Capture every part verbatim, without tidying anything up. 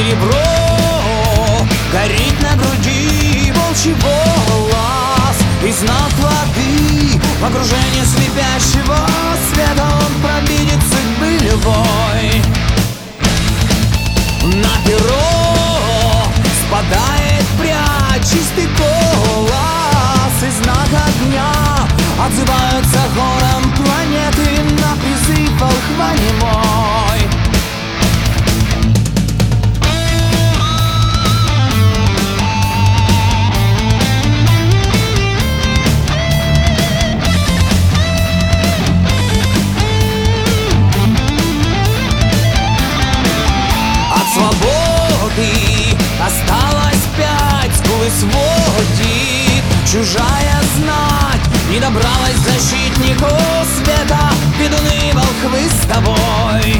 серебро, горит на груди волчий волос, и знак воды в окружении слепящего света он пробидит судьбы любой. На перо спадает прядь, чистый голос, и знак огня отзываются хором планеты на призыв волхва немой. От свободы осталось пять, скулы сводит чужая знать. Не добралась защитнику света, ведуны волхвы с тобой.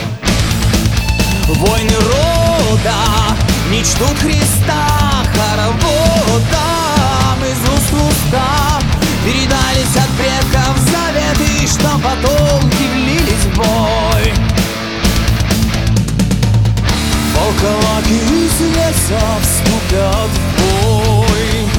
Войны рода не чтут Христа, хороводом из уст в уста передались от предков заветы, что потомки влились в бой. Волколаки из леса вступят в бой.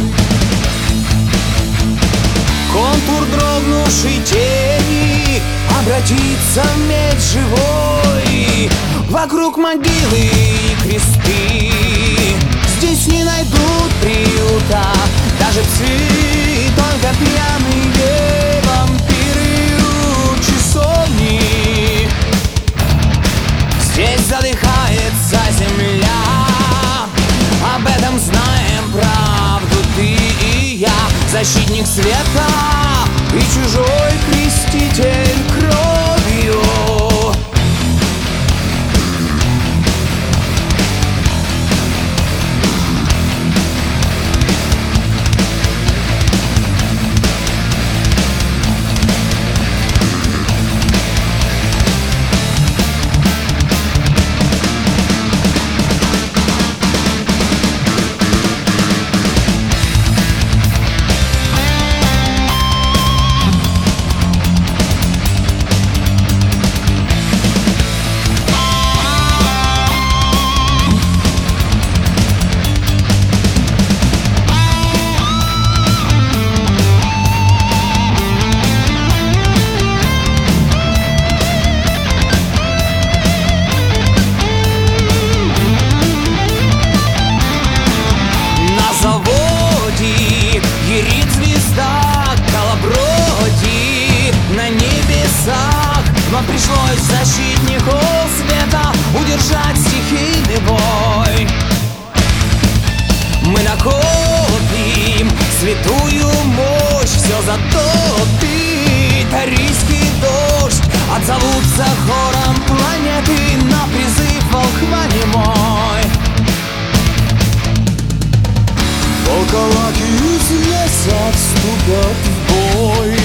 Контур дрогнувшей тени обратится в меч живой. Вокруг могилы и кресты здесь не найдут приюта даже псы, только пьяные вампиры у часовни. Здесь задыхается земля, об этом знаем правду ты и я. Защитник света и чужой креститель кровью. Но пришлось защитнику света удержать стихийный бой. Мы накопим святую мощь, все затопит арийский дождь. Отзовутся хором планеты на призыв волхва немой. Волколаки из леса вступят в бой.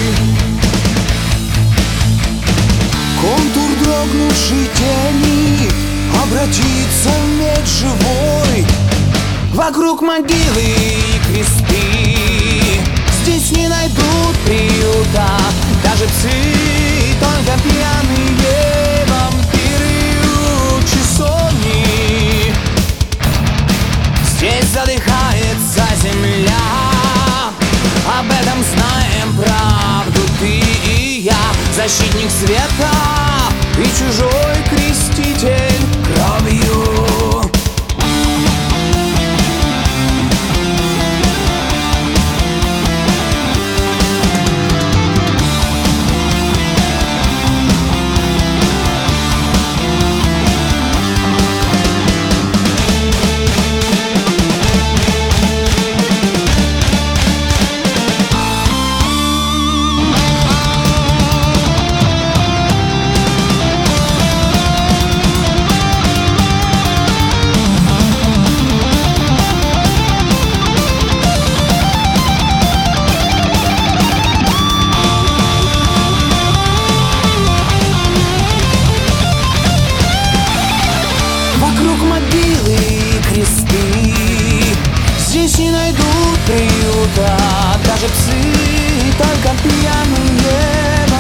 Контур дрогнувшей тени обратится в меч живой. Вокруг могилы и кресты здесь не найдут приюта даже псы, только пьяные вампиры у часовни. Здесь задыхается земля, об этом знаем правду ты и я. Защитник света и чужой креститель кровью. Здесь не найдут приюта даже псы, только пьяные